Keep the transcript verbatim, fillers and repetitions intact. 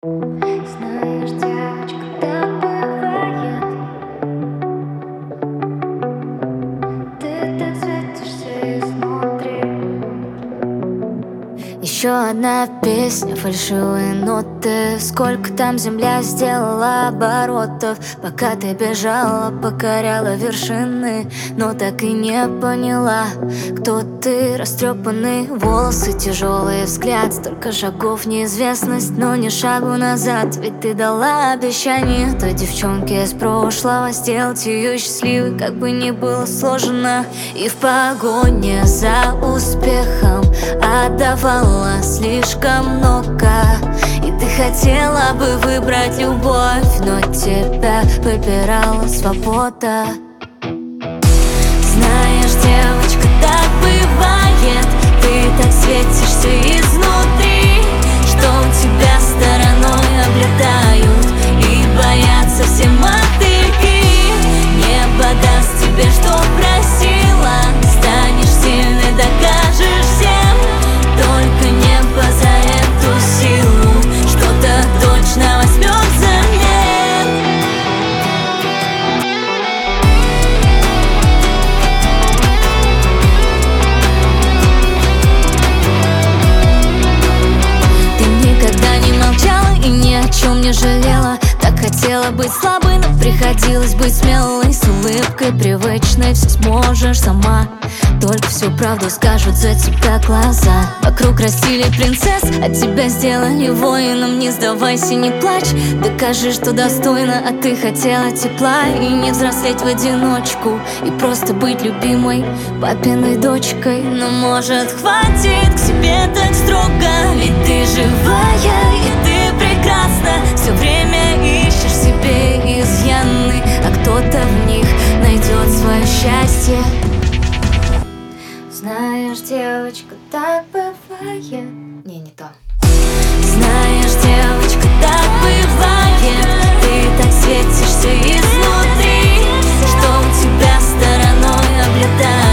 Знаешь, девочка, так бывает. Ты так светишься изнутри. Еще одна песня, фальшивые ноты. Сколько там земля сделала оборотов, пока ты бежала, покоряла вершины, но так и не поняла, кто ты. Растрепанные волосы, тяжелый взгляд, столько шагов, неизвестность, но не шагу назад. Ведь ты дала обещание той девчонке из прошлого сделать ее счастливой, как бы ни было сложно. И в погоне за успехом отдавала слишком много. И ты хотела бы выбрать любовь, но тебя выбирала свобода. Знаешь, девочка, так бывает. Ты так светишься изнутри, что у тебя стороной облетают и боятся все мотыльки. Небо даст тебе, что просила. Станешь сильной, докажешь всем. Только небо за эту силу что-то точно возьмет взамен. Ты никогда не молчала и ни о чем не жалела. Так хотела быть слабой, но приходилось быть смелой. С улыбкой привычной все сможешь сама. Только всю правду скажут за тебя глаза. Вокруг растили принцесс, а тебя сделали воином. Не сдавайся, не плачь, докажи, что достойна. А ты хотела тепла и не взрослеть в одиночку, и просто быть любимой папиной дочкой. Но может хватит к себе так строго, ведь ты живая и ты прекрасна. Все время ищешь себе изъяны, а кто-то в них найдет свое счастье. Знаешь, девочка, так бывает. Не, не то. Знаешь, девочка, так бывает. Ты так светишься изнутри, что у тебя стороной облетает